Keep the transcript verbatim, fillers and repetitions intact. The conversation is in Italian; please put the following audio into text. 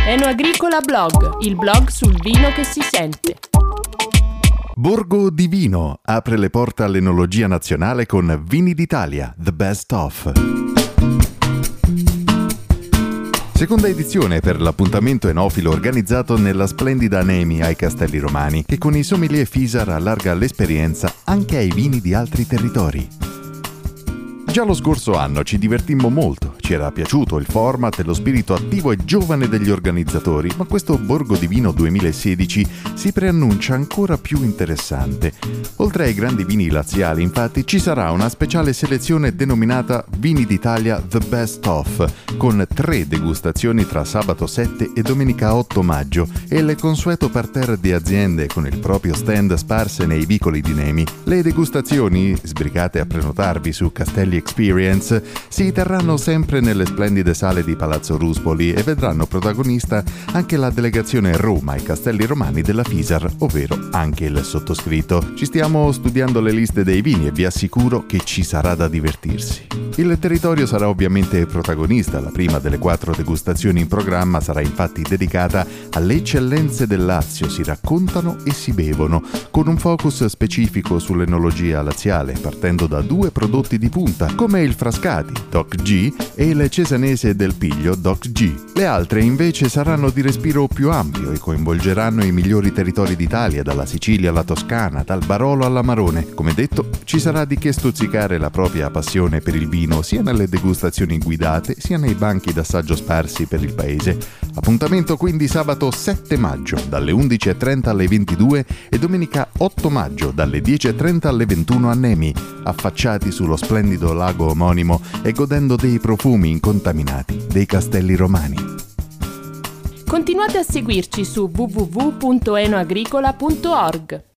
Enoagricola Blog, il blog sul vino che si sente. Borgo di Vino apre le porte all'enologia nazionale con Vini d'Italia, The Best Of. Seconda edizione per l'appuntamento enofilo organizzato nella splendida Anemi ai Castelli Romani, che con i sommelier Fisar allarga l'esperienza anche ai vini di altri territori. Già lo scorso anno ci divertimmo molto, ci era piaciuto il format e lo spirito attivo e giovane degli organizzatori, ma questo Borgo di Vino duemilasedici si preannuncia ancora più interessante. Oltre ai grandi vini laziali, infatti, ci sarà una speciale selezione denominata Vini d'Italia The Best Of, con tre degustazioni tra sabato sette e domenica otto maggio e il consueto parterre di aziende con il proprio stand sparse nei vicoli di Nemi. Le degustazioni, sbrigate a prenotarvi su Castelli Experience, si terranno sempre nelle splendide sale di Palazzo Ruspoli e vedranno protagonista anche la delegazione Roma ai Castelli Romani della Fisar, ovvero anche il sottoscritto. Ci stiamo studiando le liste dei vini e vi assicuro che ci sarà da divertirsi. Il territorio sarà ovviamente protagonista, la prima delle quattro degustazioni in programma sarà infatti dedicata alle eccellenze del Lazio, si raccontano e si bevono, con un focus specifico sull'enologia laziale, partendo da due prodotti di punta, come il Frascati, Doc G, e il Cesanese del Piglio, Doc G. Le altre invece saranno di respiro più ampio e coinvolgeranno i migliori territori d'Italia, dalla Sicilia alla Toscana, dal Barolo all'Amarone. Come detto, ci sarà di che stuzzicare la propria passione per il vino, sia nelle degustazioni guidate, sia nei banchi d'assaggio sparsi per il paese. Appuntamento quindi sabato sette maggio, dalle undici e trenta alle ventidue, e domenica otto maggio, dalle dieci e trenta alle ventuno a Nemi, affacciati sullo splendido lago omonimo e godendo dei profumi incontaminati dei Castelli Romani. Continuate a seguirci su w w w punto enoagricola punto org.